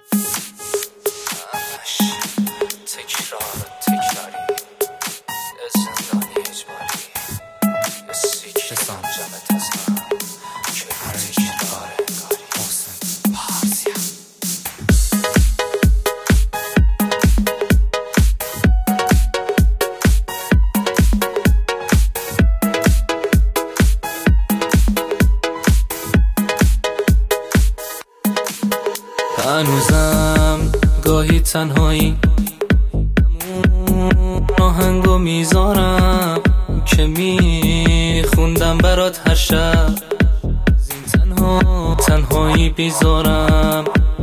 هنوزم گاهی تنهایی آهنگو میذارم که میخوندم برات هر شب. از این تنهایی بیزارم.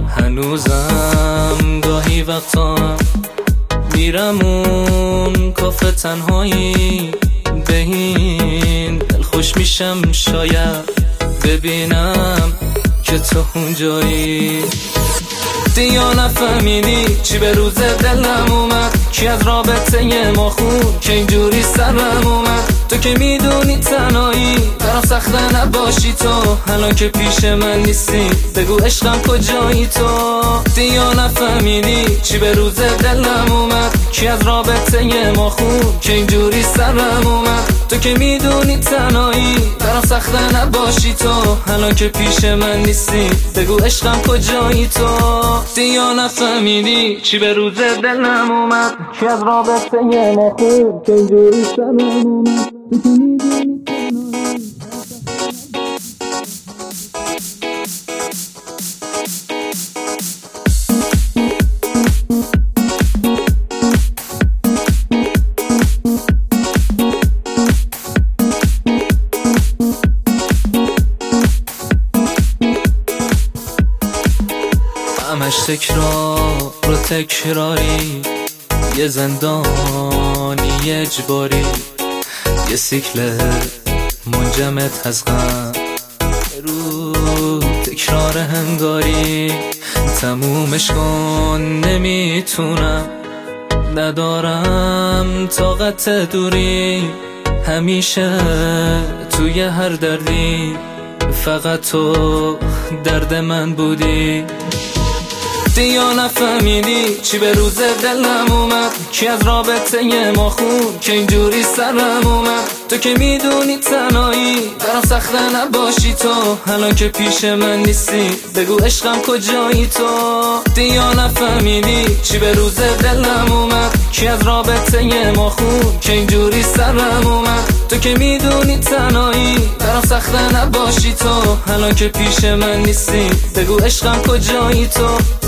هنوزم گاهی وقتا میرم اون کافه تنهایی، به این دل خوش میشم شاید ببینم که تو اونجایی. یا نفهمیدی چی به روز دلم اومد، کی از رابطه ما خون که اینجوری سرم اومد. تو که میدونی تنهایی برام سخته نباشی تو، الان که پیش من نیستی بگو عشقم کجایی تو. یا نفهمیدی چی به روز دلم اومد، کی از رابطه ما خون که اینجوری سرم اومد. تو که میدونی تنهایی برام سخته نباشی تو، الان که پیش من نیستی بگو عشقم کجایی تو. یا نفهمیدی چی به روز دلم اومد، کی از رابطه ما خون که اینجوری سرم اومد. تو که میدونی همش تکرار و تکراری، یه زندانی اجباری، یه سیکل منجمد از غم رو تکرار هنگاری. تمومش کن نمیتونم، ندارم طاقت دوری، همیشه توی هر دردی فقط تو درد من بودی. یا نفهمیدی چی به روز دلم اومد، کی از رابطه ما خون که اینجوری سرم اومد. تو که میدونی تنهایی برام سخته نباشی تو، الان که پیش من نیستی بگو عشقم کجایی تو. یا نفهمیدی چی به روز دلم اومد، کی از رابطه ما خون که اینجوری سرم اومد. تو که میدونی تنهایی برام سخته نباشی تو، الان که پیش من نیستی بگو عشقم کجایی تو.